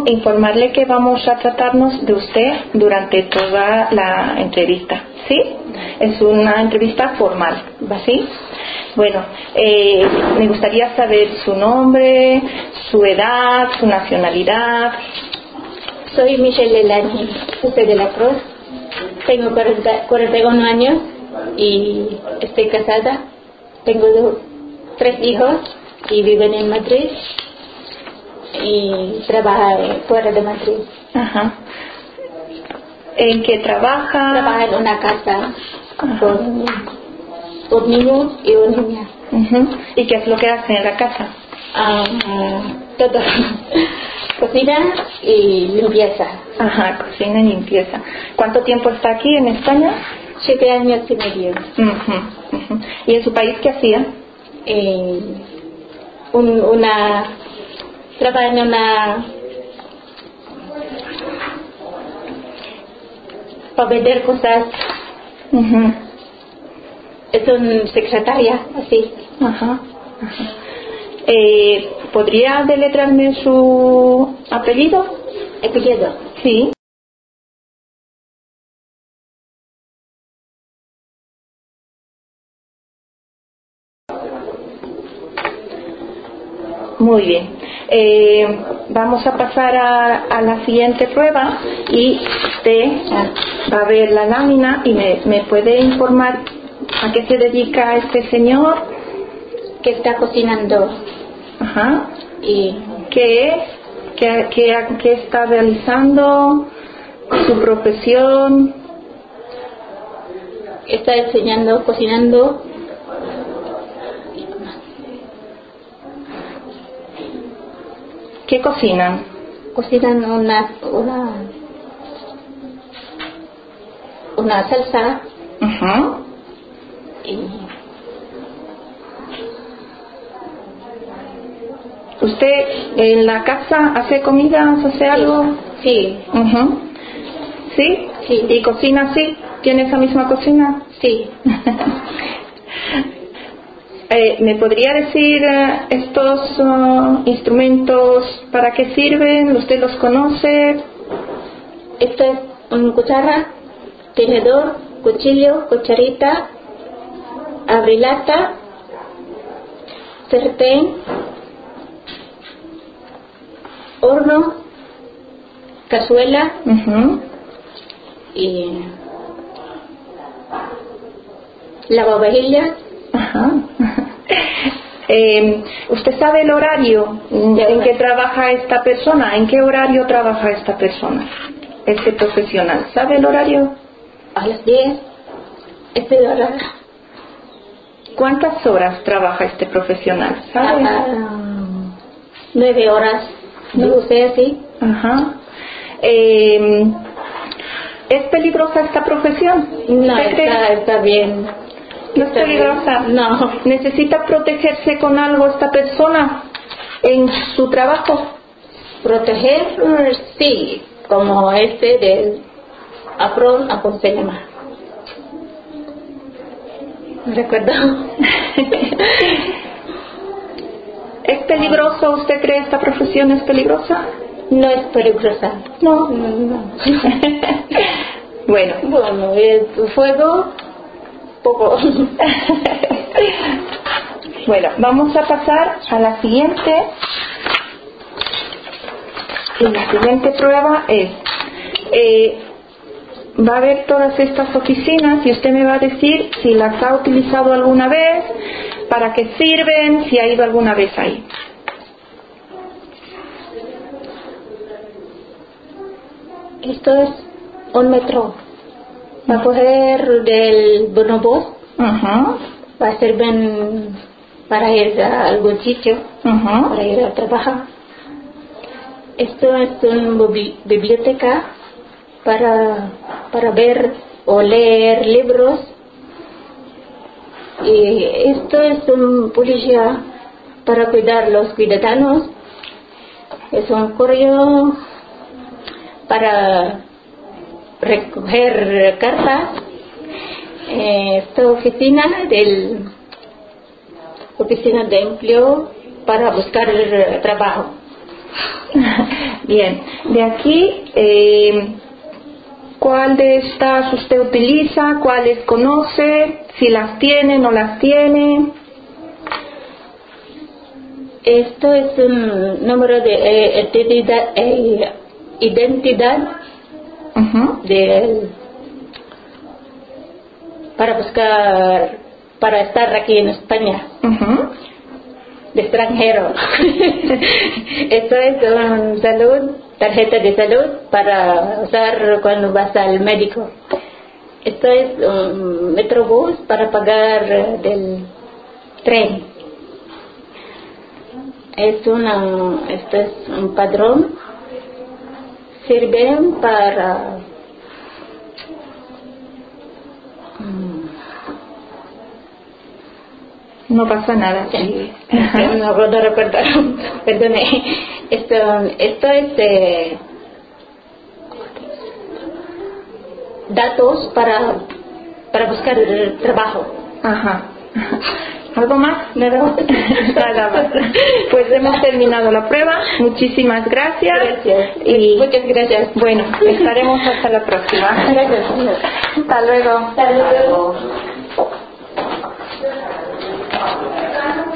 informarle que vamos a tratarnos de usted durante toda la entrevista, ¿sí? Es una entrevista formal, ¿sí? Bueno, me gustaría saber su nombre, su edad, su nacionalidad. Soy Michelle Elani, soy de la Cruz. Tengo 41 años y estoy casada. Tengo 3 hijos y viven en Madrid y trabajo fuera de Madrid. Ajá. ¿En qué trabaja? Trabajo en una casa con un niño y una niña. ¿Y qué es lo que hace en la casa? Todo. Cocina y limpieza. Ajá, cocina y limpieza. ¿Cuánto tiempo está aquí en España? 7 años y medio. ¿Y en su país qué hacía? Trabaja en una... para vender cosas. Es una secretaria, así. ¿Podría deletrearme su apellido? ¿Apellido? Sí. Muy bien. Vamos a pasar a la siguiente prueba y usted va a ver la lámina y me puede informar a qué se dedica este señor. Que está cocinando. Ajá. ¿Y qué es? ¿Qué está realizando? ¿Su profesión? Está enseñando, cocinando. ¿Qué cocinan? Cocinan una salsa. Y ¿usted en la casa hace comidas, hace algo? Sí. ¿Sí? Sí. ¿Y cocina así? ¿Tiene esa misma cocina? Sí. ¿Me podría decir estos instrumentos para qué sirven? ¿Usted los conoce? Esto es una cuchara, tenedor, cuchillo, cucharita, abrilata, sartén, horno, cazuela y lavavajillas. ¿Usted sabe el horario en que trabaja esta persona? ¿En qué horario trabaja esta persona? Este profesional. ¿Sabe el horario? A las 10. Este horario. ¿Cuántas horas trabaja este profesional? ¿Sabe? 9 horas. No sé, sí. ¿Es peligrosa esta profesión? No, está bien. ¿No es peligrosa? No. ¿Necesita protegerse con algo esta persona en su trabajo? Proteger, sí, como del Apron a Poncelema. ¿Recuerdo? ¿Es peligroso? ¿Usted cree esta profesión es peligrosa? No es peligrosa. No. Bueno, el fuego, poco. Bueno, vamos a pasar a la siguiente. Y la siguiente prueba es, va a ver todas estas oficinas y usted me va a decir si las ha utilizado alguna vez, para qué sirven, si ha ido alguna vez ahí. Esto es un metro. Va a coger del bonobús. Va a ser para ir a algún sitio, para ir a trabajar. Esto es una biblioteca para ver o leer libros. Y esto es un policía para cuidar los ciudadanos. Es un correo para recoger cartas. Esta oficina de empleo para buscar trabajo. Bien, de aquí, ¿cuál de estas usted utiliza? ¿Cuáles conoce? Si las tiene, no las tiene. Esto es un número de identidad para buscar, para estar aquí en España, de extranjero. Esto es tarjeta de salud para usar cuando vas al médico. Esto es un metrobús para pagar del tren. Esto es un padrón. Sirven para no pasa nada. Sí. No puedo recordar. Perdone. Esto es datos para buscar el trabajo. Ajá. ¿Algo más? Nada más. Nada más. Pues hemos terminado la prueba. Muchísimas gracias. Gracias. Y muchas gracias. Bueno, estaremos hasta la próxima. Gracias. Hasta luego. Hasta luego.